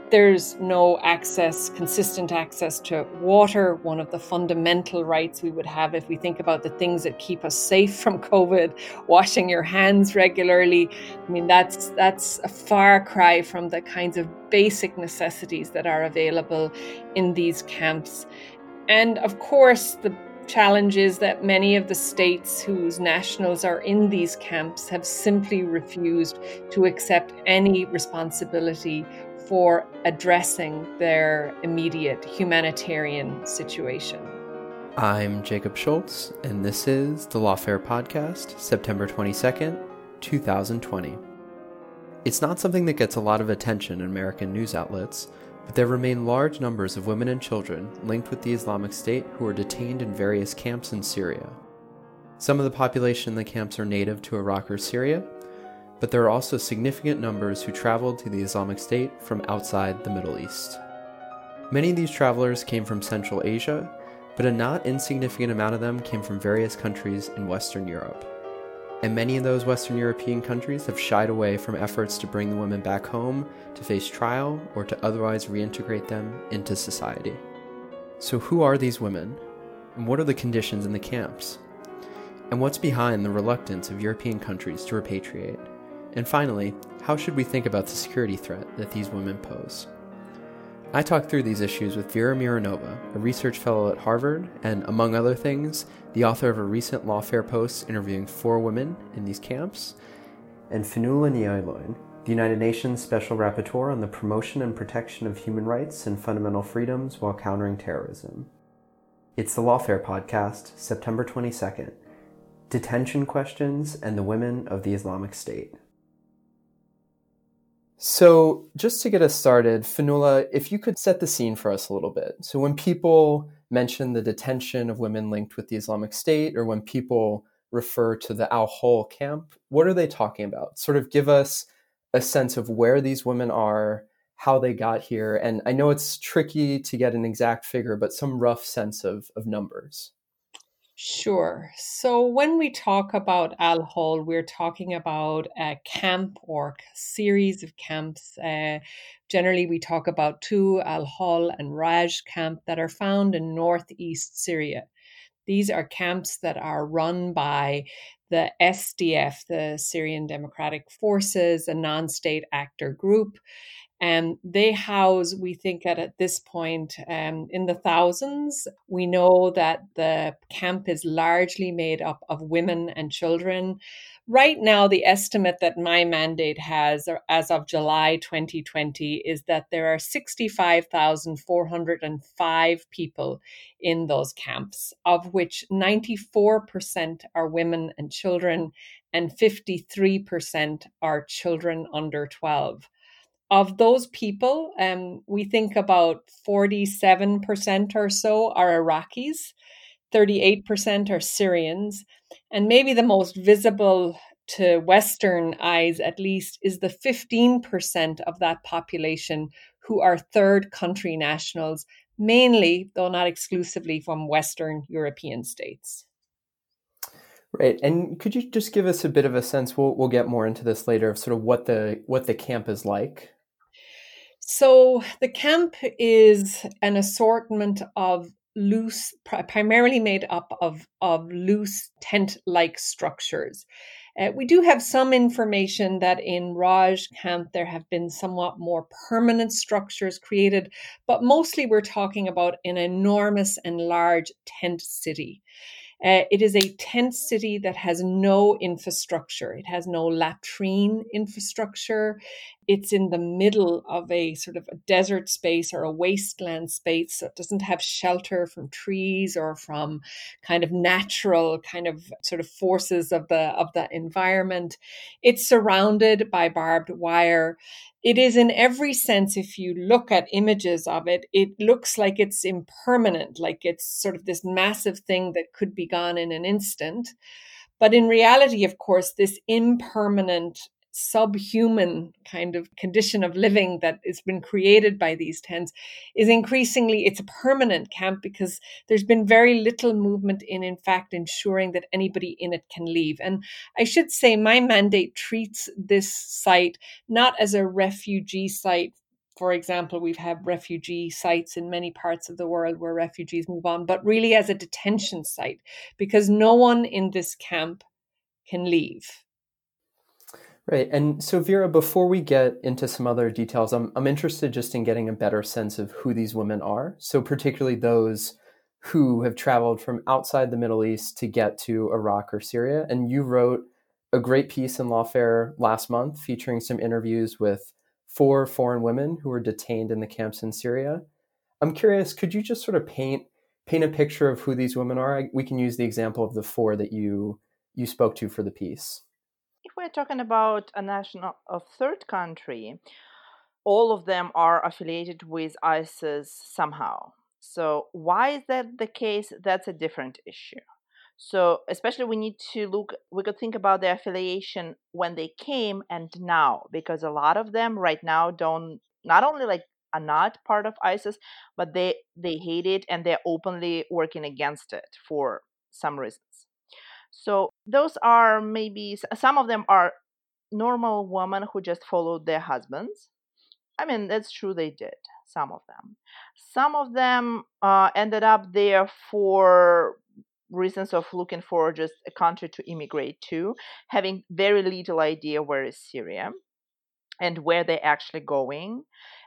There's no consistent access to water, one of the fundamental rights we would have if we think about the things that keep us safe from COVID, washing your hands regularly. I mean, that's a far cry from the kinds of basic necessities that are available in these camps. And of course, the challenge is that many of the states whose nationals are in these camps have simply refused to accept any responsibility for addressing their immediate humanitarian situation. I'm Jacob Schultz, and this is the Lawfare Podcast, September 22nd, 2020. It's not something that gets a lot of attention in American news outlets, but there remain large numbers of women and children linked with the Islamic State who are detained in various camps in Syria. Some of the population in the camps are native to Iraq or Syria, but there are also significant numbers who traveled to the Islamic State from outside the Middle East. Many of these travelers came from Central Asia, but a not insignificant amount of them came from various countries in Western Europe. And many of those Western European countries have shied away from efforts to bring the women back home to face trial or to otherwise reintegrate them into society. So who are these women? And what are the conditions in the camps? And what's behind the reluctance of European countries to repatriate? And finally, how should we think about the security threat that these women pose? I talked through these issues with Vera Mironova, a research fellow at Harvard, and among other things, the author of a recent Lawfare post interviewing 4 women in these camps, and Fionnuala Ní Fhadhb, the United Nations Special Rapporteur on the promotion and protection of human rights and fundamental freedoms while countering terrorism. It's the Lawfare Podcast, September 22nd, Detention Questions and the Women of the Islamic State. So just to get us started, Fionnuala, if you could set the scene for us a little bit. So when people mention the detention of women linked with the Islamic State, or when people refer to the Al-Hol camp, what are they talking about? Sort of give us a sense of where these women are, how they got here. And I know it's tricky to get an exact figure, but some rough sense of numbers. Sure. So when we talk about Al-Hol, we're talking about a camp or series of camps. Generally, we talk about 2, Al-Hol and Raj camp, that are found in northeast Syria. These are camps that are run by the SDF, the Syrian Democratic Forces, a non-state actor group. And they house, we think at this point, in the thousands. We know that the camp is largely made up of women and children. Right now, the estimate that my mandate has, or as of July 2020, is that there are 65,405 people in those camps, of which 94% are women and children, and 53% are children under 12. Of those people, we think about 47% or so are Iraqis, 38% are Syrians, and maybe the most visible to Western eyes, at least, is the 15% of that population who are third country nationals, mainly, though not exclusively, from Western European states. Right. And could you just give us a bit of a sense, we'll get more into this later, of sort of what the camp is like? So the camp is an assortment of loose, primarily made up of loose tent-like structures. We do have some information that in Raj camp there have been somewhat more permanent structures created, but mostly we're talking about an enormous and large tent city. It is a tent city that has no infrastructure. It has no latrine infrastructure. It's in the middle of a sort of a desert space or a wasteland space. So it doesn't have shelter from trees or from kind of natural kind of sort of forces of the environment. It's surrounded by barbed wire. It is in every sense, if you look at images of it, it looks like it's impermanent, like it's sort of this massive thing that could be gone in an instant. But in reality, of course, this impermanent, subhuman kind of condition of living that has been created by these tents is increasingly, it's a permanent camp because there's been very little movement in fact, ensuring that anybody in it can leave. And I should say my mandate treats this site not as a refugee site for example, we've had refugee sites in many parts of the world where refugees move on, but really as a detention site, because no one in this camp can leave. Right. And so, Vera, before we get into some other details, I'm interested just in getting a better sense of who these women are. So particularly those who have traveled from outside the Middle East to get to Iraq or Syria. And you wrote a great piece in Lawfare last month featuring some interviews with 4 foreign women who were detained in the camps in Syria. I'm curious, could you just sort of paint a picture of who these women are? We can use the example of the 4 that you spoke to for the piece. If we're talking about a national of third country, all of them are affiliated with ISIS somehow. So why is that the case? That's a different issue. So especially we could think about their affiliation when they came and now, because a lot of them right now not only are not part of ISIS, but they hate it and they're openly working against it for some reasons. So those are maybe some of them are normal women who just followed their husbands. I mean, that's true, they did, some of them. Some of them ended up there for reasons of looking for just a country to immigrate to, having very little idea where is Syria and where they're actually going.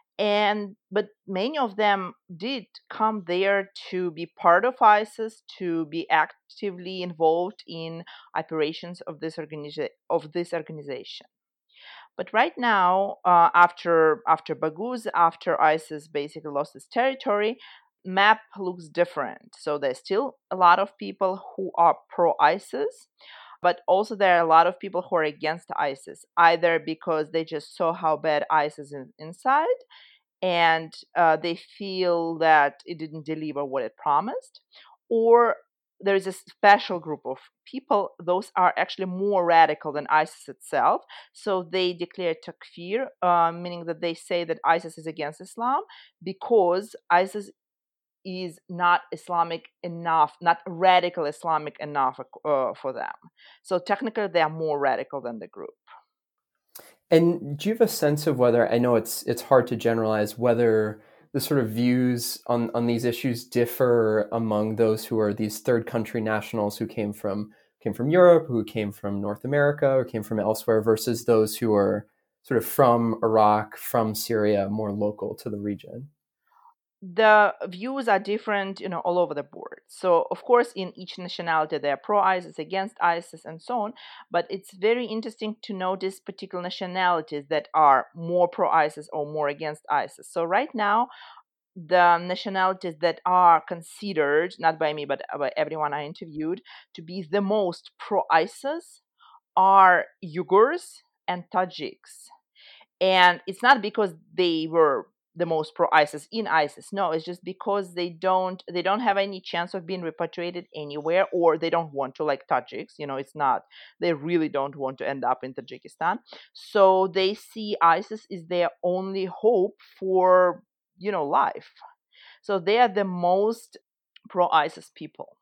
But many of them did come there to be part of ISIS, to be actively involved in operations of this organization. But right now, after Baghouz, after ISIS basically lost its territory, map looks different. So there's still a lot of people who are pro-ISIS, but also there are a lot of people who are against ISIS, either because they just saw how bad ISIS is inside, and they feel that it didn't deliver what it promised, or there is a special group of people, those are actually more radical than ISIS itself. So they declare takfir, meaning that they say that ISIS is against Islam because ISIS is not Islamic enough, not radical Islamic enough for them. So technically they are more radical than the group. And do you have a sense of whether, I know it's hard to generalize, whether the sort of views on these issues differ among those who are these third country nationals who came from Europe, who came from North America, or came from elsewhere, versus those who are sort of from Iraq, from Syria, more local to the region? The views are different, all over the board. So, of course, in each nationality, they are pro-ISIS, against ISIS, and so on. But it's very interesting to notice particular nationalities that are more pro-ISIS or more against ISIS. So right now, the nationalities that are considered, not by me, but by everyone I interviewed, to be the most pro-ISIS are Uyghurs and Tajiks. And it's not because they were the most pro-ISIS in ISIS. No, it's just because they don't have any chance of being repatriated anywhere, or they don't want to, like Tajiks. It's not, they really don't want to end up in Tajikistan. So they see ISIS is their only hope for, life. So they are the most pro-ISIS people.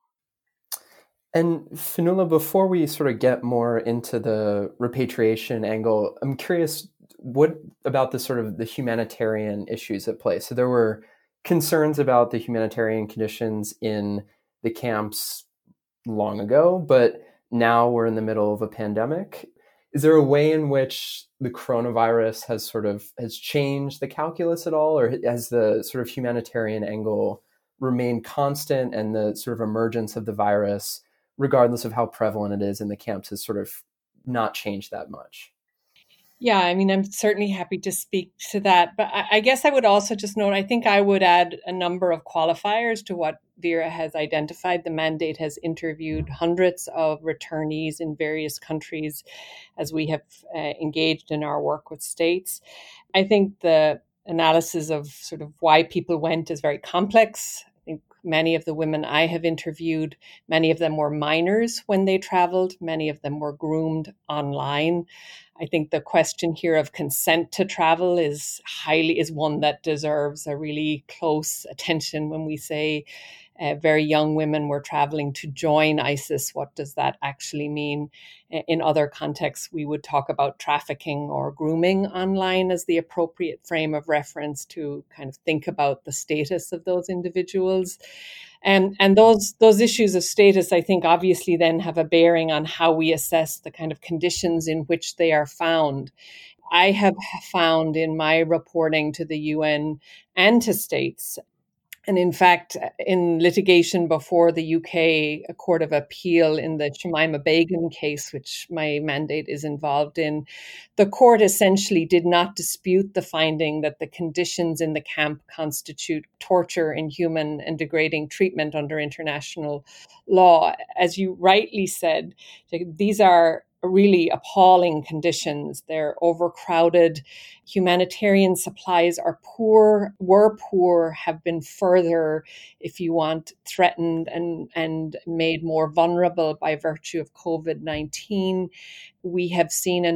And Fionnuala, before we sort of get more into the repatriation angle, I'm curious, what about the sort of the humanitarian issues at play? So there were concerns about the humanitarian conditions in the camps long ago, but now we're in the middle of a pandemic. Is there a way in which the coronavirus has changed the calculus at all, or has the sort of humanitarian angle remained constant, and the sort of emergence of the virus, regardless of how prevalent it is in the camps, has sort of not changed that much? Yeah, I mean, I'm certainly happy to speak to that. But I guess I would also just note, I think I would add a number of qualifiers to what Vera has identified. The mandate has interviewed hundreds of returnees in various countries as we have engaged in our work with states. I think the analysis of sort of why people went is very complex. I think many of the women I have interviewed, many of them were minors when they traveled. Many of them were groomed online. I think the question here of consent to travel is one that deserves a really close attention when we say very young women were traveling to join ISIS. What does that actually mean? In other contexts, we would talk about trafficking or grooming online as the appropriate frame of reference to kind of think about the status of those individuals. And those issues of status, I think, obviously then have a bearing on how we assess the kind of conditions in which they are found. I have found in my reporting to the UN and to states, and in fact, in litigation before the UK Court of Appeal in the Shamima Begum case, which my mandate is involved in, the court essentially did not dispute the finding that the conditions in the camp constitute torture, inhuman, and degrading treatment under international law. As you rightly said, these are really appalling conditions. They're overcrowded. Humanitarian supplies are poor, were poor, have been further, if you want, threatened and made more vulnerable by virtue of COVID-19. We have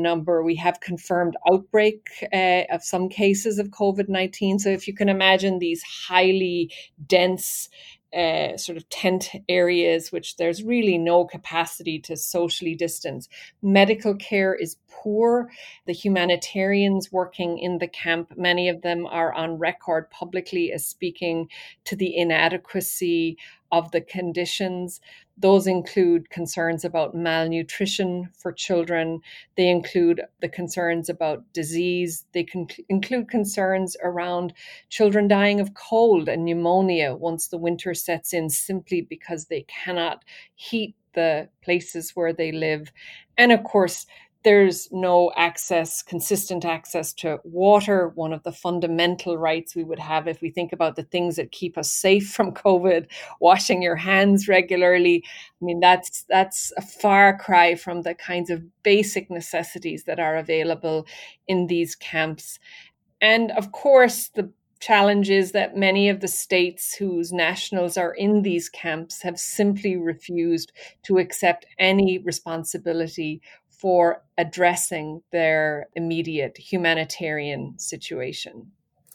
confirmed outbreak of some cases of COVID-19. So if you can imagine these highly dense sort of tent areas, which there's really no capacity to socially distance. Medical care is poor. The humanitarians working in the camp, many of them are on record publicly as speaking to the inadequacy of the conditions. Those include concerns about malnutrition for children. They include the concerns about disease. They include concerns around children dying of cold and pneumonia once the winter sets in, simply because they cannot heat the places where they live. And of course, there's no consistent access to water, one of the fundamental rights we would have if we think about the things that keep us safe from COVID, washing your hands regularly. I mean, that's a far cry from the kinds of basic necessities that are available in these camps. And of course, the challenge is that many of the states whose nationals are in these camps have simply refused to accept any responsibility for addressing their immediate humanitarian situation.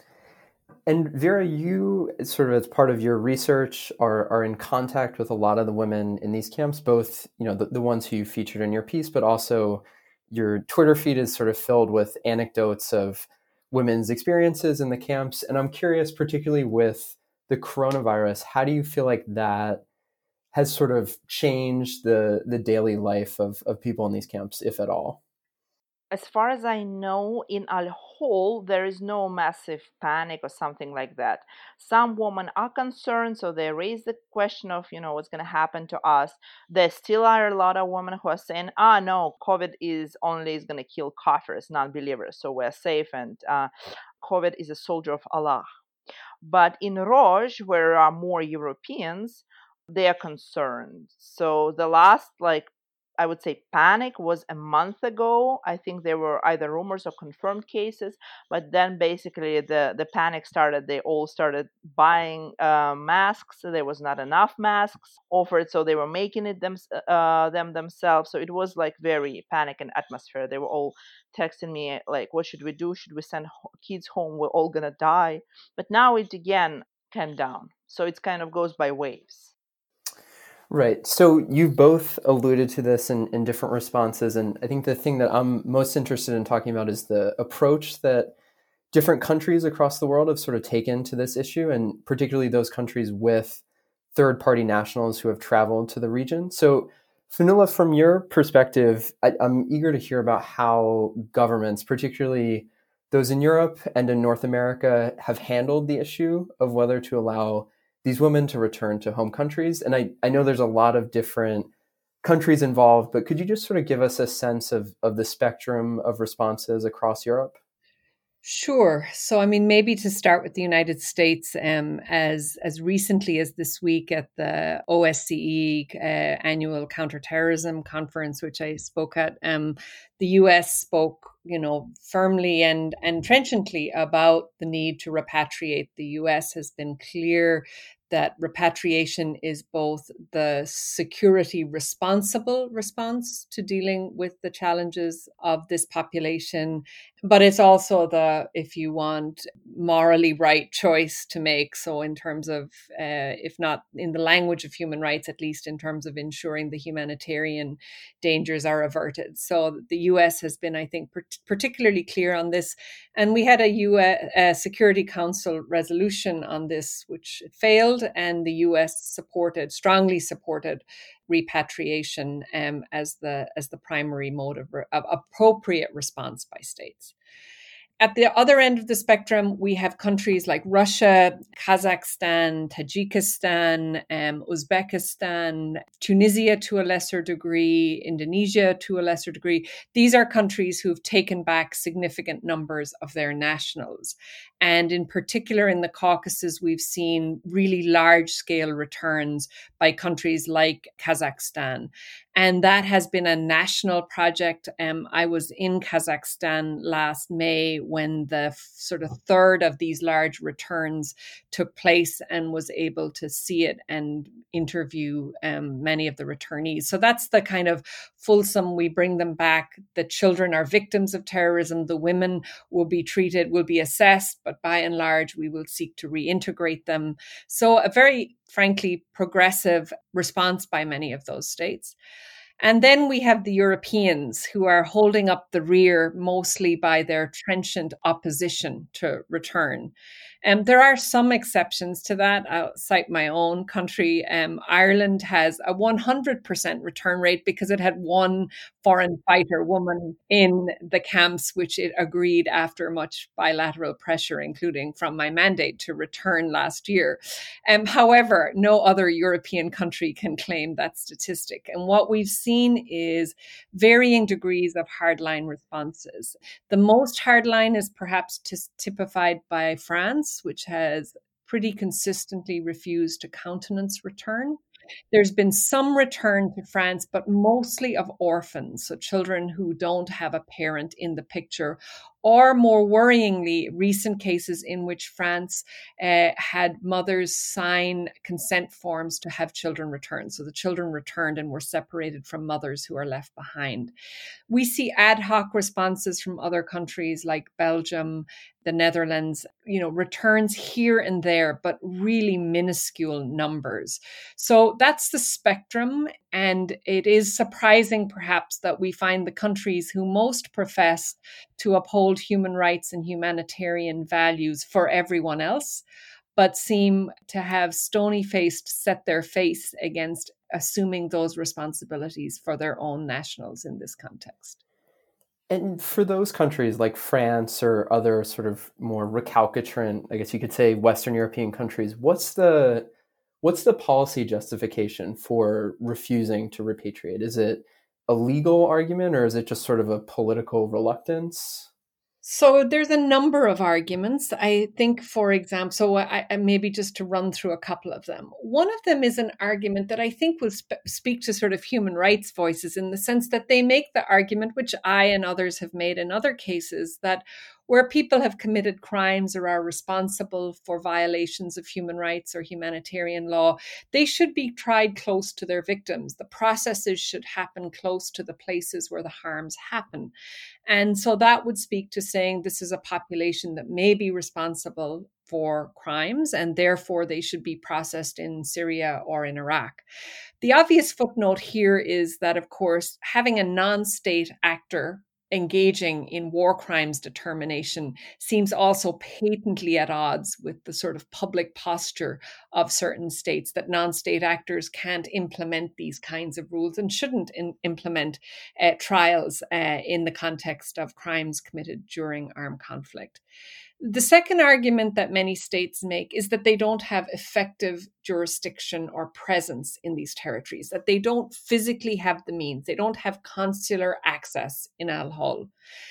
And Vera, you sort of as part of your research are in contact with a lot of the women in these camps, both, the ones who you featured in your piece, but also your Twitter feed is sort of filled with anecdotes of women's experiences in the camps. And I'm curious, particularly with the coronavirus, how do you feel like that has sort of changed the daily life of people in these camps, if at all? As far as I know, in Al Hol, there is no massive panic or something like that. Some women are concerned, so they raise the question of, what's going to happen to us. There still are a lot of women who are saying, no, COVID is going to kill kafirs, non-believers, so we're safe, and COVID is a soldier of Allah. But in Roj, where there are more Europeans, they are concerned. So the last, I would say, panic was a month ago. I think there were either rumors or confirmed cases, but then basically the panic started. They all started buying masks. There was not enough masks offered, so they were making it them themselves. So it was like very panic and atmosphere. They were all texting me like, what should we do? Should we send kids home? We're all gonna die. But now it again came down. So it kind of goes by waves. Right. So you've both alluded to this in different responses. And I think the thing that I'm most interested in talking about is the approach that different countries across the world have sort of taken to this issue, and particularly those countries with third-party nationals who have traveled to the region. So Fionnuala, from your perspective, I'm eager to hear about how governments, particularly those in Europe and in North America, have handled the issue of whether to allow these women to return to home countries. And I know there's a lot of different countries involved, but could you just sort of give us a sense of the spectrum of responses across Europe? Sure. So, I mean, maybe to start with the United States, as recently as this week at the OSCE annual counterterrorism conference, which I spoke at, the US spoke, firmly and trenchantly about the need to repatriate. The US has been clear that repatriation is both the security responsible response to dealing with the challenges of this population, but it's also the, if you want, morally right choice to make. So in terms of, if not in the language of human rights, at least in terms of ensuring the humanitarian dangers are averted. So the US has been, I think, particularly clear on this. And we had a US Security Council resolution on this, which failed, and the US strongly supported repatriation as the primary mode of appropriate response by states. At the other end of the spectrum, we have countries like Russia, Kazakhstan, Tajikistan, Uzbekistan, Tunisia to a lesser degree, Indonesia to a lesser degree. These are countries who've taken back significant numbers of their nationals. And in particular, in the Caucasus, we've seen really large-scale returns by countries like Kazakhstan. And that has been a national project. I was in Kazakhstan last May when the sort of third of these large returns took place, and was able to see it and interview many of the returnees. So that's the kind of fulsome, we bring them back. The children are victims of terrorism. The women will be assessed, but by and large, we will seek to reintegrate them. So a very, frankly, progressive response by many of those states. And then we have the Europeans, who are holding up the rear mostly by their trenchant opposition to return. And there are some exceptions to that. I'll cite my own country. Ireland has a 100% return rate because it had one foreign fighter woman in the camps, which it agreed after much bilateral pressure, including from my mandate, to return last year. However, no other European country can claim that statistic. And what we've seen is varying degrees of hardline responses. The most hardline is perhaps typified by France, which has pretty consistently refused to countenance return. There's been some return to France, but mostly of orphans, so children who don't have a parent in the picture, or more worryingly, recent cases in which France had mothers sign consent forms to have children returned. So the children returned and were separated from mothers who are left behind. We see ad hoc responses from other countries like Belgium, the Netherlands, returns here and there, but really minuscule numbers. So that's the spectrum. And it is surprising, perhaps, that we find the countries who most profess to uphold human rights and humanitarian values for everyone else, but seem to have stony-faced set their face against assuming those responsibilities for their own nationals in this context. And for those countries like France or other sort of more recalcitrant, I guess you could say, Western European countries, what's the policy justification for refusing to repatriate? Is it a legal argument, or is it just sort of a political reluctance? So there's a number of arguments. I think, for example, so I maybe just to run through a couple of them. One of them is an argument that I think will speak to sort of human rights voices, in the sense that they make the argument, which I and others have made in other cases, that where people have committed crimes or are responsible for violations of human rights or humanitarian law, they should be tried close to their victims. The processes should happen close to the places where the harms happen. And so that would speak to saying this is a population that may be responsible for crimes, and therefore they should be processed in Syria or in Iraq. The obvious footnote here is that, of course, having a non-state actor engaging in war crimes determination seems also patently at odds with the sort of public posture of certain states, that non-state actors can't implement these kinds of rules and shouldn't implement trials in the context of crimes committed during armed conflict. The second argument that many states make is that they don't have effective jurisdiction or presence in these territories, that they don't physically have the means, they don't have consular access in Al-Hol.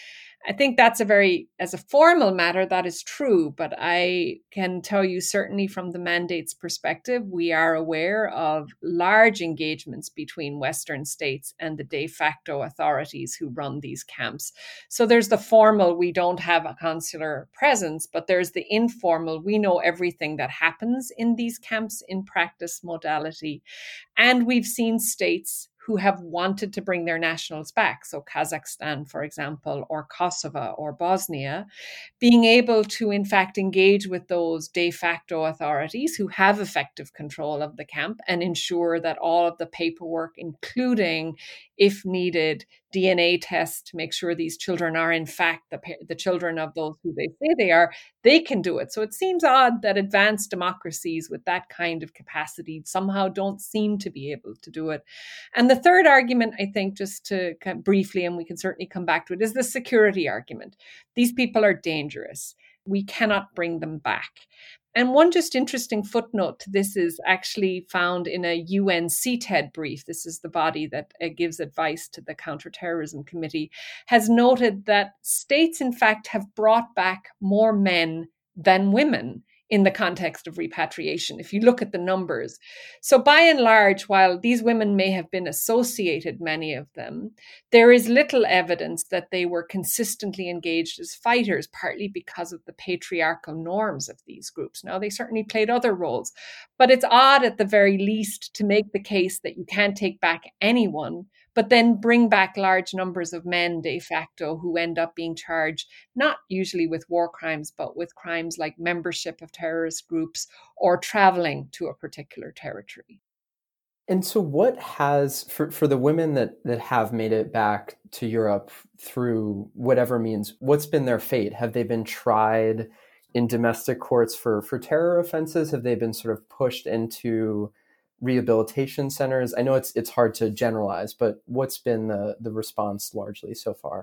I think that's as a formal matter, that is true. But I can tell you, certainly from the mandate's perspective, we are aware of large engagements between Western states and the de facto authorities who run these camps. So there's the formal, we don't have a consular presence, but there's the informal, we know everything that happens in these camps in practice modality. And we've seen states who have wanted to bring their nationals back. So Kazakhstan, for example, or Kosovo or Bosnia, being able to, in fact, engage with those de facto authorities who have effective control of the camp and ensure that all of the paperwork, including, if needed, DNA tests to make sure these children are, in fact, the children of those who they say they are, they can do it. So it seems odd that advanced democracies with that kind of capacity somehow don't seem to be able to do it. And the third argument, I think, just to briefly, and we can certainly come back to it, is the security argument. These people are dangerous. We cannot bring them back. And one just interesting footnote to this is actually found in a UN CTED brief. This is the body that gives advice to the Counterterrorism Committee, has noted that states, in fact, have brought back more men than women in the context of repatriation, if you look at the numbers. So by and large, while these women may have been associated, many of them, there is little evidence that they were consistently engaged as fighters, partly because of the patriarchal norms of these groups. Now, they certainly played other roles, but it's odd at the very least to make the case that you can't take back anyone, but then bring back large numbers of men de facto who end up being charged not usually with war crimes, but with crimes like membership of terrorist groups or traveling to a particular territory. And so what has, for the women that have made it back to Europe through whatever means, what's been their fate? Have they been tried in domestic courts for terror offenses? Have they been sort of pushed into rehabilitation centers? I know it's hard to generalize, but what's been the response largely so far?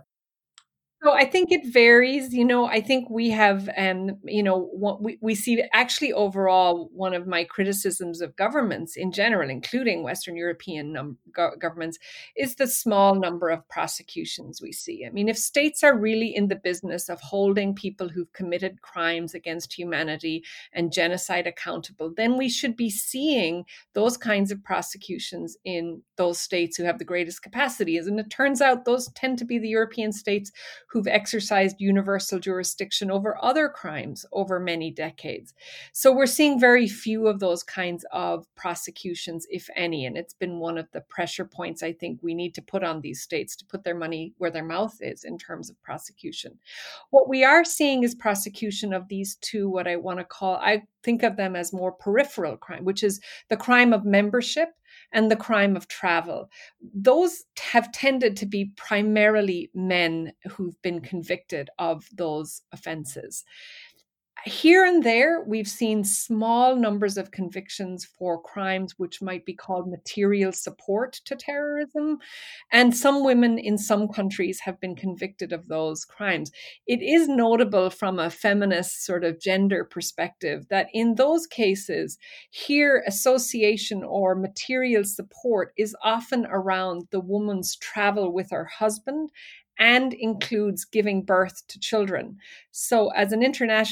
So I think it varies. I think we have, what we see actually overall, one of my criticisms of governments in general, including Western European governments, is the small number of prosecutions we see. I mean, if states are really in the business of holding people who've committed crimes against humanity and genocide accountable, then we should be seeing those kinds of prosecutions in those states who have the greatest capacities. And it turns out those tend to be the European states who've exercised universal jurisdiction over other crimes over many decades. So we're seeing very few of those kinds of prosecutions, if any. And it's been one of the pressure points I think we need to put on these states to put their money where their mouth is in terms of prosecution. What we are seeing is prosecution of these two, what I want to call, I think of them as more peripheral crime, which is the crime of membership and the crime of travel. Those have tended to be primarily men who've been convicted of those offenses. Here and there, we've seen small numbers of convictions for crimes which might be called material support to terrorism. And some women in some countries have been convicted of those crimes. It is notable from a feminist sort of gender perspective that in those cases, here association or material support is often around the woman's travel with her husband and includes giving birth to children. So as an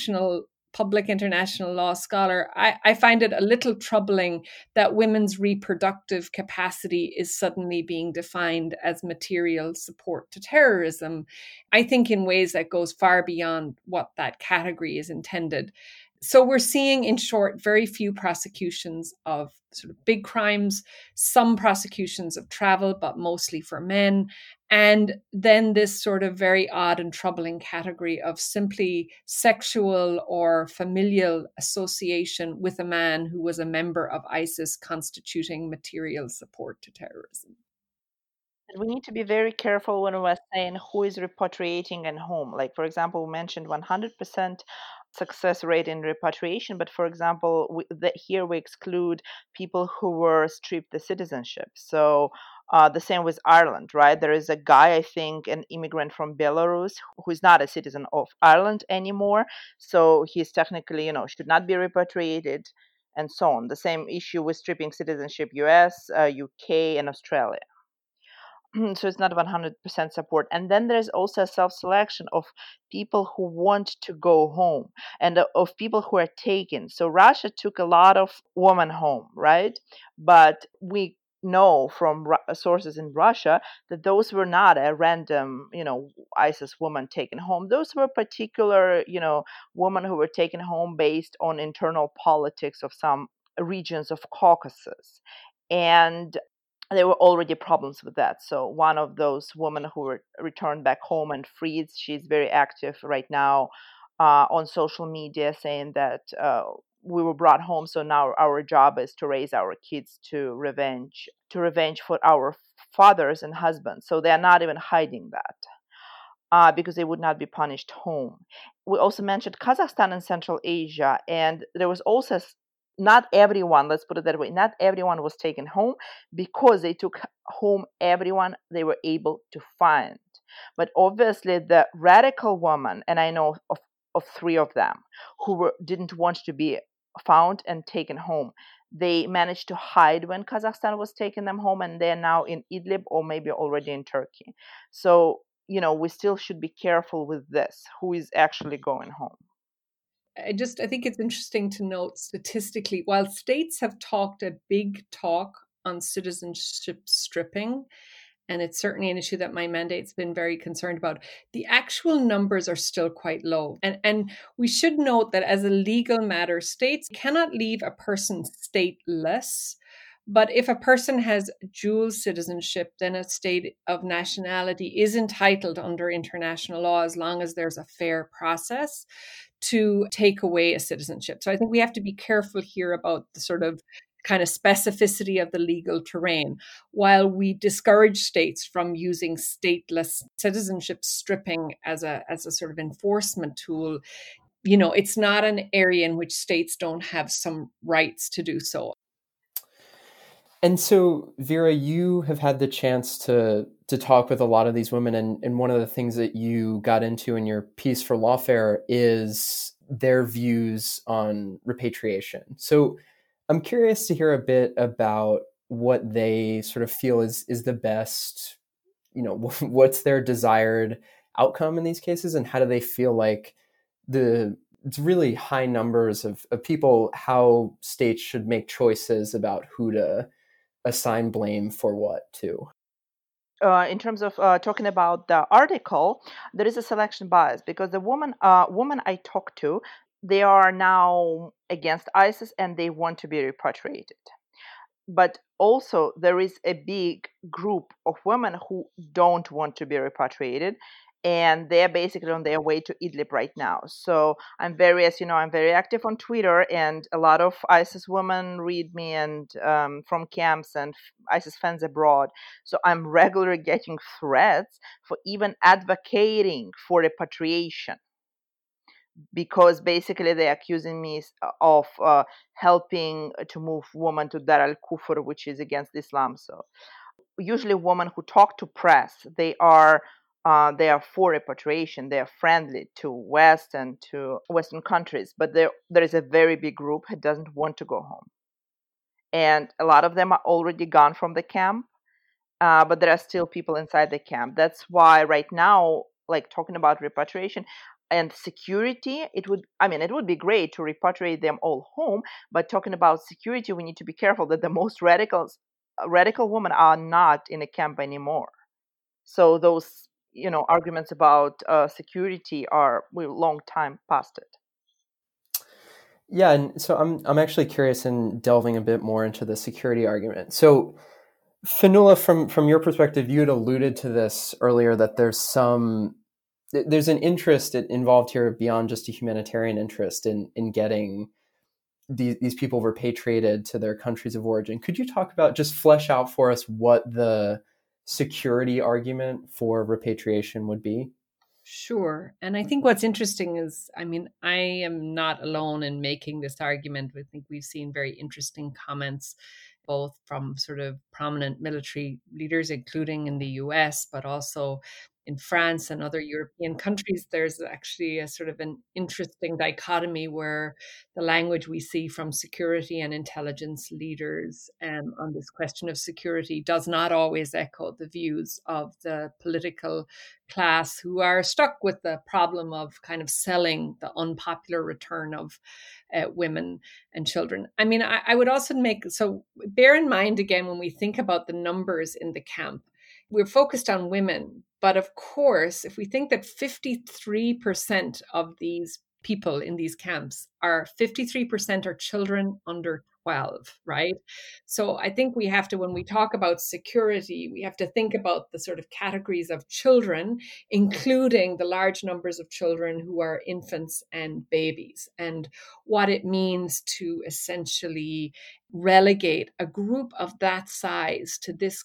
public international law scholar, I find it a little troubling that women's reproductive capacity is suddenly being defined as material support to terrorism. I think in ways that goes far beyond what that category is intended. So we're seeing, in short, very few prosecutions of sort of big crimes, some prosecutions of travel, but mostly for men. And then this sort of very odd and troubling category of simply sexual or familial association with a man who was a member of ISIS constituting material support to terrorism. We need to be very careful when we're saying who is repatriating and whom. Like, for example, we mentioned 100% success rate in repatriation, but for example, here we exclude people who were stripped the citizenship. So the same with Ireland, right? There is a guy, I think, an immigrant from Belarus, who is not a citizen of Ireland anymore. So he's technically, should not be repatriated, and so on. The same issue with stripping citizenship US, UK, and Australia. So it's not 100% support. And then there's also a self-selection of people who want to go home and of people who are taken. So Russia took a lot of women home, right? But we know from sources in Russia that those were not a random, ISIS woman taken home. Those were particular, women who were taken home based on internal politics of some regions of Caucasus. And there were already problems with that. So one of those women who were returned back home and freed, she's very active right now on social media, saying that we were brought home, so now our job is to raise our kids to revenge for our fathers and husbands. So they are not even hiding that. Because they would not be punished home. We also mentioned Kazakhstan and Central Asia, and there was also not everyone, let's put it that way, not everyone was taken home because they took home everyone they were able to find. But obviously, the radical woman, and I know of three of them who didn't want to be found and taken home. They managed to hide when Kazakhstan was taking them home, and they're now in Idlib or maybe already in Turkey. So, we still should be careful with this, who is actually going home. I think it's interesting to note statistically, while states have talked a big talk on citizenship stripping, and it's certainly an issue that my mandate's been very concerned about, the actual numbers are still quite low. And we should note that as a legal matter, states cannot leave a person stateless. But if a person has dual citizenship, then a state of nationality is entitled under international law, as long as there's a fair process, to take away a citizenship. So I think we have to be careful here about the sort of kind of specificity of the legal terrain. While we discourage states from using stateless citizenship stripping as a sort of enforcement tool, it's not an area in which states don't have some rights to do so. And so, Vera, you have had the chance to talk with a lot of these women, and one of the things that you got into in your piece for Lawfare is their views on repatriation. So I'm curious to hear a bit about what they sort of feel is the best, what's their desired outcome in these cases, and how do they feel like it's really high numbers of people, how states should make choices about who to assign blame for what to. In terms of talking about the article, there is a selection bias because the woman I talked to, they are now against ISIS and they want to be repatriated. But also there is a big group of women who don't want to be repatriated, and they're basically on their way to Idlib right now. So I'm very active on Twitter, and a lot of ISIS women read me, and from camps and ISIS fans abroad. So I'm regularly getting threats for even advocating for repatriation, because basically they're accusing me of helping to move women to Dar al-Kufr, which is against Islam. So usually women who talk to press, they are for repatriation. They are friendly to West and to Western countries, but there is a very big group who doesn't want to go home, and a lot of them are already gone from the camp. But there are still people inside the camp. That's why right now, like talking about repatriation and security, it would be great to repatriate them all home. But talking about security, we need to be careful that the most radical women are not in a camp anymore. So those arguments about security we're long time past it. Yeah, and so I'm actually curious in delving a bit more into the security argument. So, Fionnuala, from your perspective, you had alluded to this earlier, that there's an interest involved here beyond just a humanitarian interest in getting these people repatriated to their countries of origin. Could you talk about, just flesh out for us, what the security argument for repatriation would be? Sure. And I think what's interesting is, I am not alone in making this argument. I think we've seen very interesting comments, both from sort of prominent military leaders, including in the US, but also in France and other European countries, there's actually a sort of an interesting dichotomy where the language we see from security and intelligence leaders on this question of security does not always echo the views of the political class, who are stuck with the problem of kind of selling the unpopular return of women and children. I mean, I would also bear in mind again, when we think about the numbers in the camp, we're focused on women. But of course, if we think that 53% of these people in these camps are 53% are children under 12, right? So I think we have to, when we talk about security, we have to think about the sort of categories of children, including the large numbers of children who are infants and babies, and what it means to essentially relegate a group of that size to these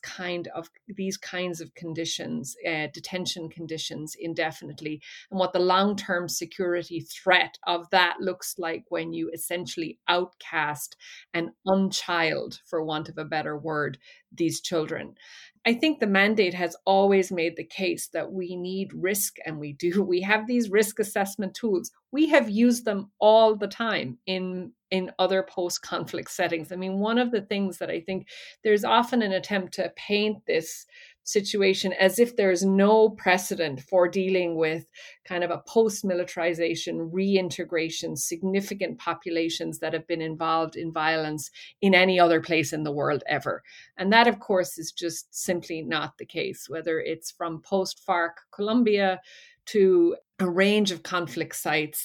kinds of conditions, detention conditions, indefinitely, and what the long-term security threat of that looks like when you essentially outcast and unchild, for want of a better word, these children. I think the mandate has always made the case that we need risk, and we do. We have these risk assessment tools. We have used them all the time in other post-conflict settings. I mean, one of the things that I think there's often an attempt to paint this situation as if there's no precedent for dealing with kind of a post-militarization, reintegration, significant populations that have been involved in violence in any other place in the world ever. And that, of course, is just simply not the case, whether it's from post-FARC Colombia to a range of conflict sites,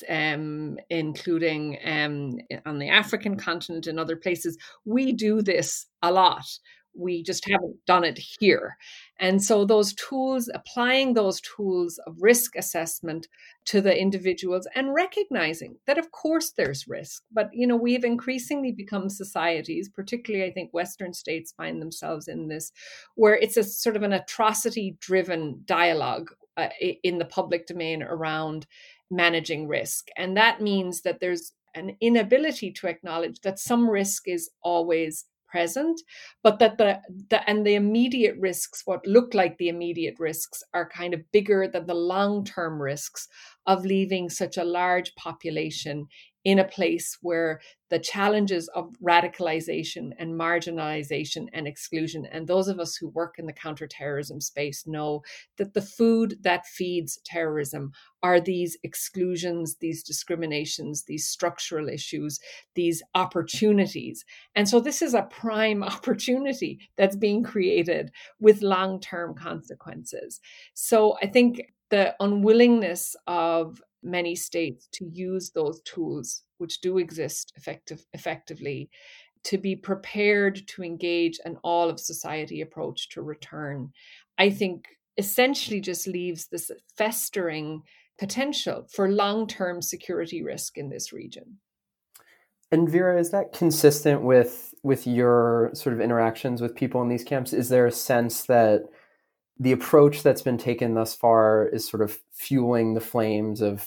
including on the African continent and other places. We do this a lot. We just haven't done it here. And so those tools, applying those tools of risk assessment to the individuals, and recognizing that, of course, there's risk. But, we've increasingly become societies, particularly I think Western states find themselves in this, where it's a sort of an atrocity-driven dialogue in the public domain around managing risk. And that means that there's an inability to acknowledge that some risk is always present, but that the immediate risks, what look like the immediate risks, are kind of bigger than the long-term risks of leaving such a large population in a place where the challenges of radicalization and marginalization and exclusion, and those of us who work in the counterterrorism space know that the food that feeds terrorism are these exclusions, these discriminations, these structural issues, these opportunities. And so this is a prime opportunity that's being created with long-term consequences. So I think the unwillingness of many states to use those tools, which do exist effectively, to be prepared to engage an all of society approach to return, I think essentially just leaves this festering potential for long-term security risk in this region. And Vera, is that consistent with your sort of interactions with people in these camps? Is there a sense that the approach that's been taken thus far is sort of fueling the flames of,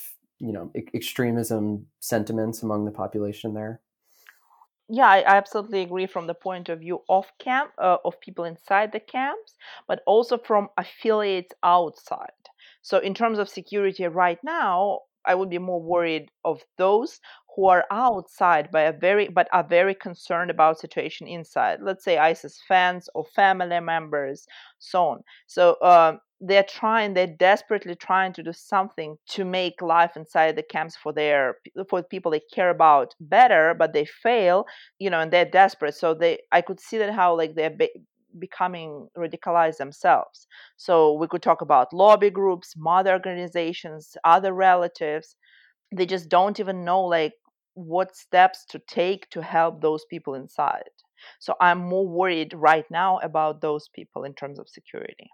extremism sentiments among the population there? Yeah, I absolutely agree from the point of view of of people inside the camps, but also from affiliates outside. So in terms of security right now, I would be more worried of those who are outside but are very concerned about situation inside. Let's say ISIS fans or family members, so on. So they're desperately trying to do something to make life inside the camps for the people they care about better, but they fail, and they're desperate. So I could see that how they're becoming radicalized themselves. So we could talk about lobby groups, mother organizations, other relatives. They just don't even know what steps to take to help those people inside. So I'm more worried right now about those people in terms of security.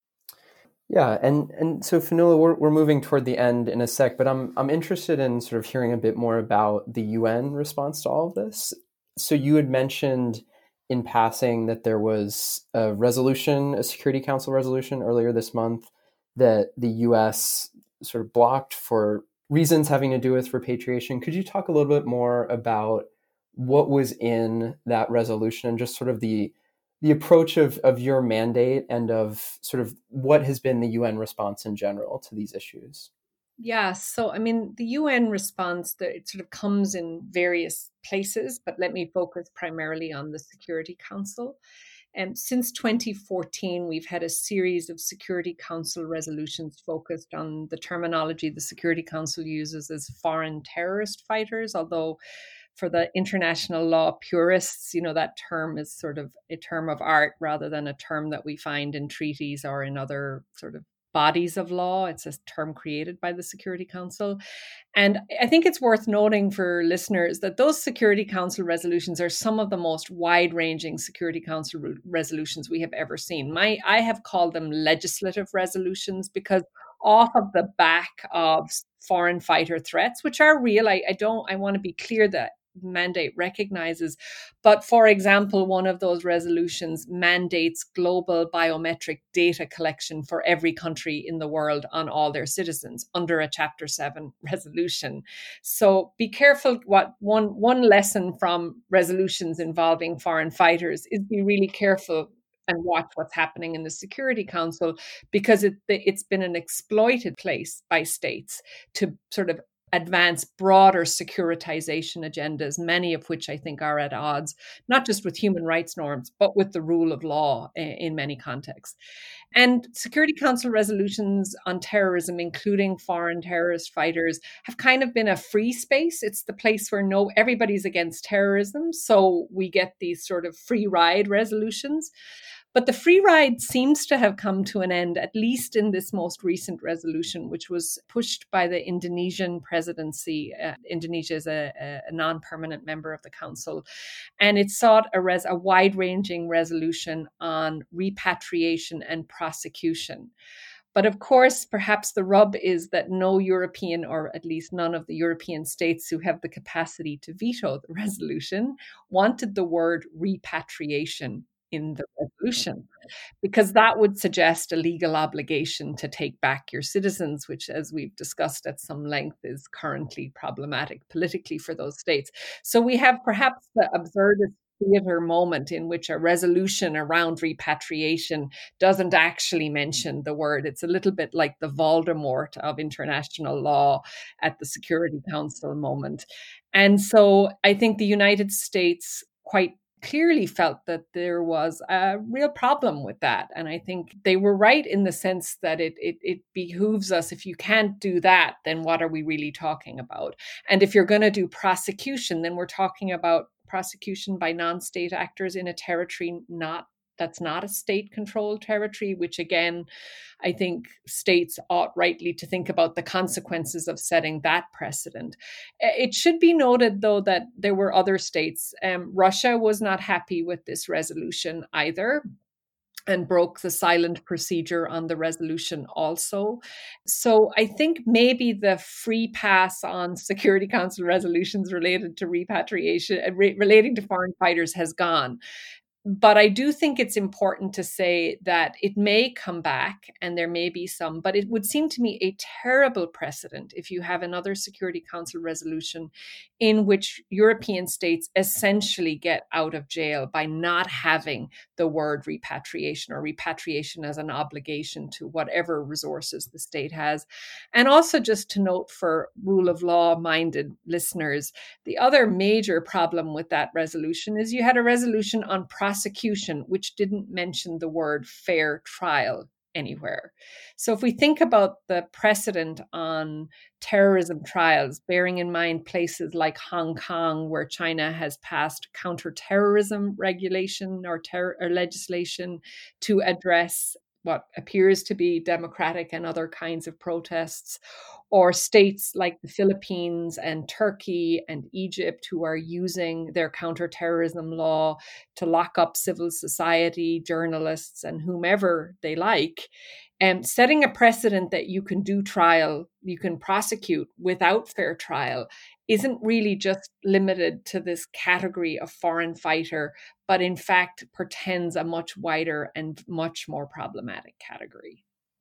Yeah, and so Fionnuala, we're moving toward the end in a sec, but I'm interested in sort of hearing a bit more about the UN response to all of this. So you had mentioned in passing that there was a Security Council resolution earlier this month that the US sort of blocked for reasons having to do with repatriation. Could you talk a little bit more about what was in that resolution and just sort of the the approach of your mandate and of sort of what has been the UN response in general to these issues? Yeah, so I mean, the UN response, it sort of comes in various places, but let me focus primarily on the Security Council. And since 2014, we've had a series of Security Council resolutions focused on the terminology the Security Council uses as foreign terrorist fighters, although for the international law purists, that term is sort of a term of art rather than a term that we find in treaties or in other sort of bodies of law. It's a term created by the Security Council. And I think it's worth noting for listeners that those Security Council resolutions are some of the most wide-ranging Security Council resolutions we have ever seen. I have called them legislative resolutions because off of the back of foreign fighter threats, which are real, I want to be clear that mandate recognizes. But for example, one of those resolutions mandates global biometric data collection for every country in the world on all their citizens under a Chapter 7 resolution. So be careful. What one lesson from resolutions involving foreign fighters is be really careful and watch what's happening in the Security Council, because it's been an exploited place by states to sort of advance broader securitization agendas, many of which I think are at odds, not just with human rights norms, but with the rule of law in many contexts. And Security Council resolutions on terrorism, including foreign terrorist fighters, have kind of been a free space. It's the place where everybody's against terrorism. So we get these sort of free ride resolutions. But the free ride seems to have come to an end, at least in this most recent resolution, which was pushed by the Indonesian presidency. Indonesia is a non-permanent member of the council. And it sought a wide-ranging resolution on repatriation and prosecution. But of course, perhaps the rub is that no European, or at least none of the European states who have the capacity to veto the resolution, wanted the word repatriation in the resolution, because that would suggest a legal obligation to take back your citizens, which, as we've discussed at some length, is currently problematic politically for those states. So we have perhaps the absurdist theater moment in which a resolution around repatriation doesn't actually mention the word. It's a little bit like the Voldemort of international law at the Security Council moment. And so I think the United States quite clearly felt that there was a real problem with that. And I think they were right in the sense that it behooves us, if you can't do that, then what are we really talking about? And if you're going to do prosecution, then we're talking about prosecution by non-state actors in a territory that's not a state-controlled territory, which again, I think states ought rightly to think about the consequences of setting that precedent. It should be noted, though, that there were other states. Russia was not happy with this resolution either, and broke the silent procedure on the resolution also. So I think maybe the free pass on Security Council resolutions related to repatriation, relating to foreign fighters, has gone. But I do think it's important to say that it may come back and there may be some, but it would seem to me a terrible precedent if you have another Security Council resolution in which European states essentially get out of jail by not having the word repatriation, or repatriation as an obligation to whatever resources the state has. And also, just to note for rule of law minded listeners, the other major problem with that resolution is you had a resolution on prosecution, which didn't mention the word fair trial anywhere. So if we think about the precedent on terrorism trials, bearing in mind places like Hong Kong, where China has passed counterterrorism regulation or legislation to address what appears to be democratic and other kinds of protests, or states like the Philippines and Turkey and Egypt, who are using their counterterrorism law to lock up civil society, journalists, and whomever they like, and setting a precedent that you can do trial, you can prosecute without fair trial, isn't really just limited to this category of foreign fighter, but in fact portends a much wider and much more problematic category.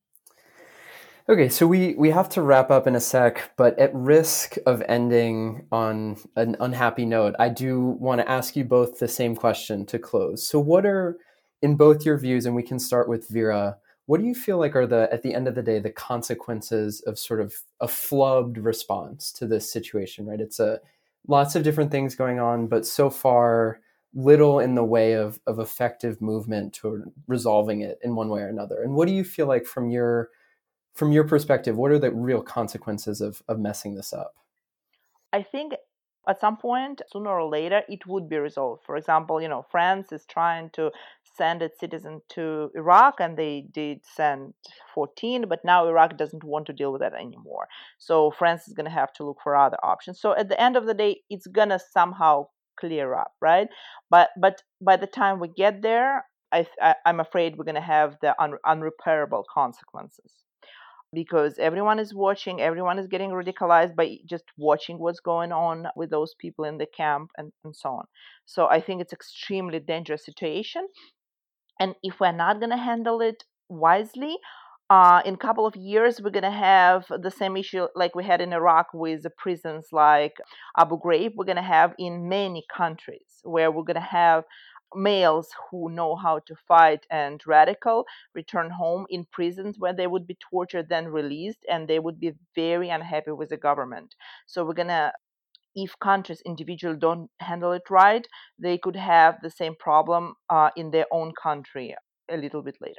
Okay, so we have to wrap up in a sec, but at risk of ending on an unhappy note, I do want to ask you both the same question to close. So what are in both your views, and we can start with Vera, what do you feel like are at the end of the day, the consequences of sort of a flubbed response to this situation, right? It's lots of different things going on, but so far little in the way of effective movement toward resolving it in one way or another. And what do you feel like from your perspective, what are the real consequences of messing this up? I think at some point, sooner or later, it would be resolved. For example, France is trying to send its citizens to Iraq, and they did send 14, but now Iraq doesn't want to deal with that anymore. So France is going to have to look for other options. So at the end of the day, it's going to somehow clear up, right? But by the time we get there, I'm afraid we're going to have the unrepairable consequences. Because everyone is watching, everyone is getting radicalized by just watching what's going on with those people in the camp and so on. So I think it's extremely dangerous situation. And if we're not going to handle it wisely, in a couple of years, we're going to have the same issue like we had in Iraq with the prisons like Abu Ghraib. We're going to have in many countries where we're going to have males who know how to fight and radical return home in prisons where they would be tortured, then released, and they would be very unhappy with the government. So we're gonna, if countries individually don't handle it right, they could have the same problem in their own country a little bit later.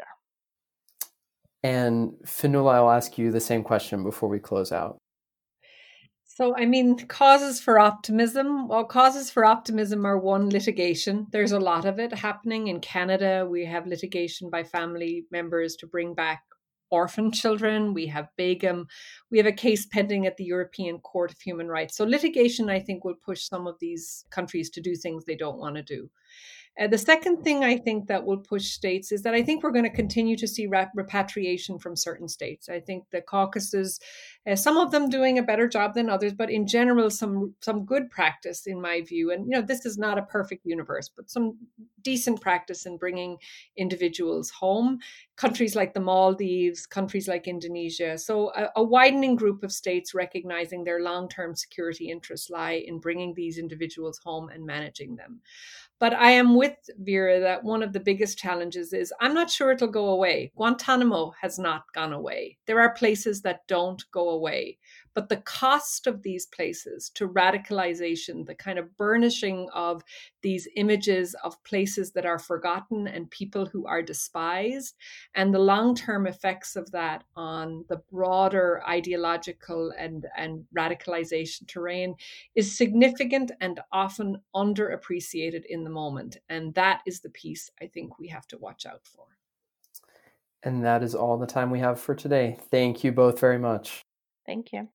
And Fionnuala, I'll ask you the same question before we close out. So, causes for optimism. Well, causes for optimism are one, litigation. There's a lot of it happening in Canada. We have litigation by family members to bring back orphan children. We have Begum. We have a case pending at the European Court of Human Rights. So litigation, I think, will push some of these countries to do things they don't want to do. The second thing I think that will push states is that I think we're going to continue to see repatriation from certain states. I think the Caucasus, some of them doing a better job than others, but in general, some good practice in my view. And, this is not a perfect universe, but some decent practice in bringing individuals home. Countries like the Maldives, countries like Indonesia. So a widening group of states recognizing their long-term security interests lie in bringing these individuals home and managing them. But I am with Vera that one of the biggest challenges is I'm not sure it'll go away. Guantanamo has not gone away. There are places that don't go away. But the cost of these places to radicalization, the kind of burnishing of these images of places that are forgotten and people who are despised, and the long-term effects of that on the broader ideological and radicalization terrain is significant and often underappreciated in the moment. And that is the piece I think we have to watch out for. And that is all the time we have for today. Thank you both very much. Thank you.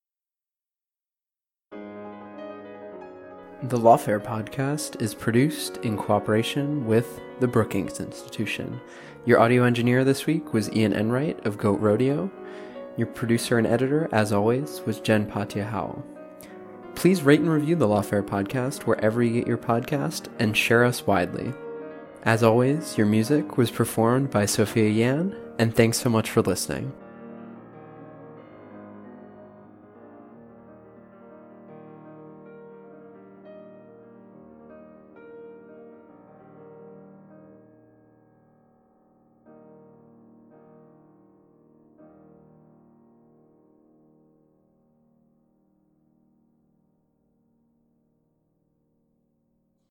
The Lawfare podcast is produced in cooperation with the Brookings Institution. Your audio engineer this week was Ian Enright of Goat Rodeo. Your producer and editor, as always, was Jen Patia Howell. Please rate and review the Lawfare podcast wherever you get your podcast and share us widely. As always, your music was performed by Sophia Yan, and thanks so much for listening.